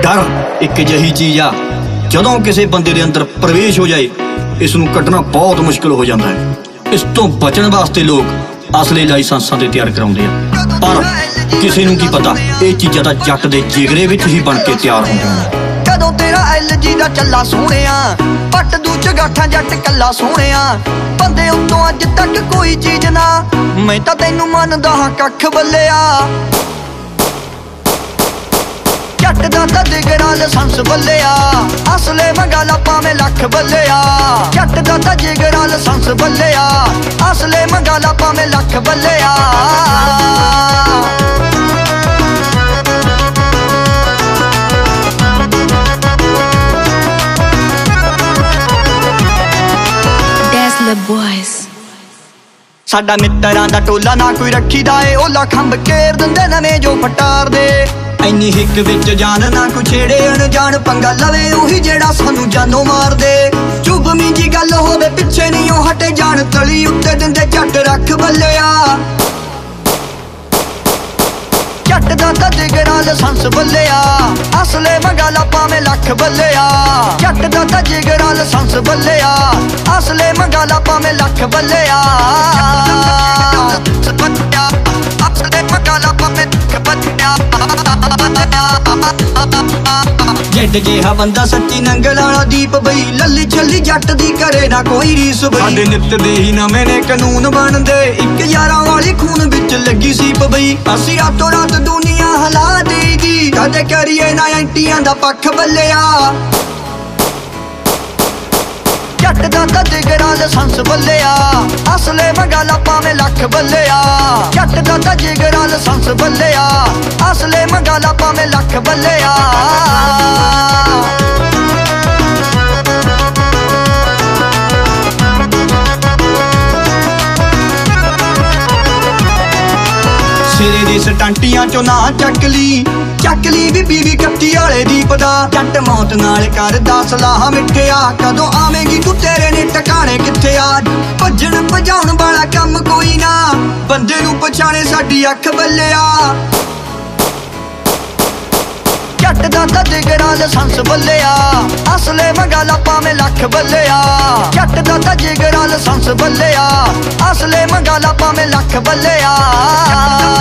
डर एक अजिही चीज आ जदों किसी बंदे दे अंदर प्रवेश हो जाए इस नूं कड्ढना बहुत मुश्किल हो जाता है। इस तो बचण वास्ते लोग असले लाइसेंसां ते तैयार कराउंदे आ, पर किसी नूं की पता ये चीज़ां तां जट दे जिगरे विच ही बन के तैयार होंदियां ने। कदों तेरा LG दा चला सोहणिया पट दू चगाठा जट कला सोहणिया बंदे उत्तों अज तक कोई चीज ना मैं तां तैनूं मनदा हां कख बल्लिया जट दा तां जिगरा लाइसेंस बल्लिया असले मंगाला भावें लख बल्लिया जट दा तां जिगरा लाइसेंस बल्लिया असले मंगाला भावें लख बल्लिया। साडा मित्तरां दा टोला ना कोई रखीदा ए ओला खंभ घेर दिंदे नवें जो फटार दे इन्नी हिक विच जान ना कोई छेड़े अनजान पंगा लवे उही जेड़ा सानू जानों मार दे चुभमी जी गल होवे पिछे नहीं ओ हटे जान तली उत्ते दिंदे झट रख बल्लिया जट दा तां जिगरा लाइसेंस बल्लिया असले मंगाला भावें लख बल्लिया जट दा तां जिगरा लाइसेंस बल्लिया असले मंगाला भावें लख बल्लिया असले मंगाला भावें लख बल्लिया। जट जिहा बंदा सच्ची नंगल वाला दीप बई लल्ली छल्ली जट दी करे ना कोई रीस बई साडे नित दे ही नवें ने कानून बनदे इक यारां वाली खून विच लगी सीप बई असीं रातों रात दुनिया हला देगी कदे करिए ना एंटियां दा पक्ष बल्लिया जट दा तां जिगरा लाइसेंस बल्लिया असले मंगाला भावें लख बल्लिया जट दा तां जिगरा लाइसेंस बल्लिया असले मंगाला भावें लख बल्लिया। सिरे दी सटंटियां चो ना चक ली भी बीवी कट्टी वाले दीप दा जट मौत नाल करदा सलाह मिठिया कदों आवेंगी तू तेरे ने टकाने किथे आ भजन भजाउण वाला कम कोई ना बंदे नूं पछाणे साडी अख बल्लिया जट दा तां जिगरा लाइसेंस बल्लिया असले मंगाला भावें लख बल्लिया जट दा तां जिगरा लाइसेंस बल्लिया असले मंगाला भावें लख बल्लिया।